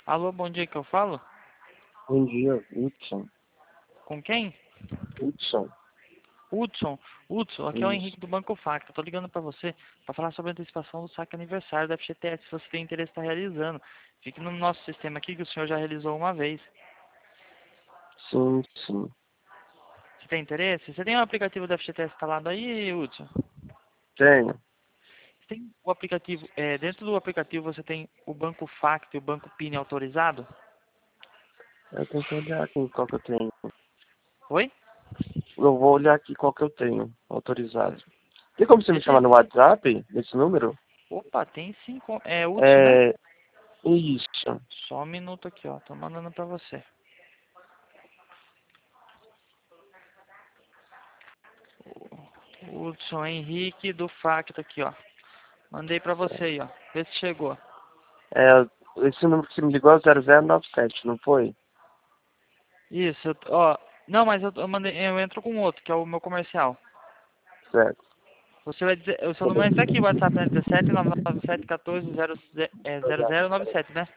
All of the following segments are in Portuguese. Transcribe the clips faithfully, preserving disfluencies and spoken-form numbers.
Alô, bom dia, que eu falo? Bom dia, Hudson. Com quem? Hudson. Hudson. Hudson, aqui é o Isso. Henrique do Banco Facto. Eu tô ligando pra você pra falar sobre a antecipação do saque aniversário da F G T S, se você tem interesse em estar realizando. Fique no nosso sistema aqui que o senhor já realizou uma vez. Sim, sim. Você tem interesse? Você tem o aplicativo da F G T S instalado aí, Hudson? Tenho. Você tem o aplicativo, é, dentro do aplicativo você tem o Banco Facto e o Banco Pini autorizado? Eu tenho que olhar aqui qual que eu tenho. Oi? Eu vou olhar aqui qual que eu tenho autorizado. Tem como você me Esse chamar aí. no WhatsApp, nesse número? Opa, tem sim. com- É Hudson, né? É. Isso. Só um minuto aqui, ó. Tô mandando pra você. Hudson Henrique do Facto aqui, ó. Mandei pra você aí, ó. Vê se chegou. É. Esse número que você me ligou é zero zero nove sete, não foi? Isso, eu, ó. Não, mas eu, eu mandei, eu entro com outro, que é o meu comercial. Certo. Você vai dizer, o seu número está aqui, o WhatsApp é dezessete nove nove sete um quatro zero zero nove sete, né?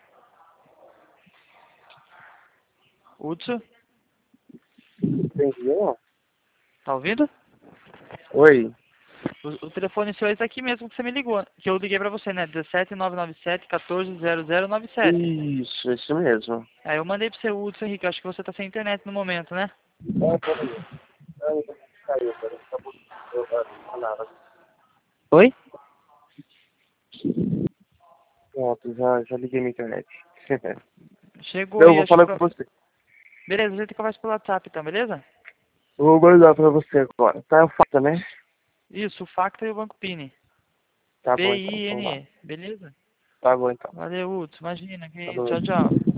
Hudson, Entendeu? tá ouvindo? Oi. O, o telefone seu é esse aqui mesmo que você me ligou, que eu liguei pra você, né? dezessete nove nove sete um quatro zero zero nove sete. Isso, esse mesmo. Aí eu mandei pro seu Hudson Henrique, acho que você tá sem internet no momento, né? É, peraí. Ai, caiu, peraí. Acabou. Eu, eu, nada. Oi? Pronto, já, já liguei na internet. Chegou Eu aí, vou acho que falar com pra... você. Beleza, a gente conversa pelo WhatsApp então, beleza? Eu vou guardar pra você agora. Tá, eu faço, né? Isso, o Facta e o Banco Pini. Tá bom então, vamos lá. P I N E, beleza? Tá bom então. Valeu, Hudson. Imagina. Que... Falou. Tchau, tchau.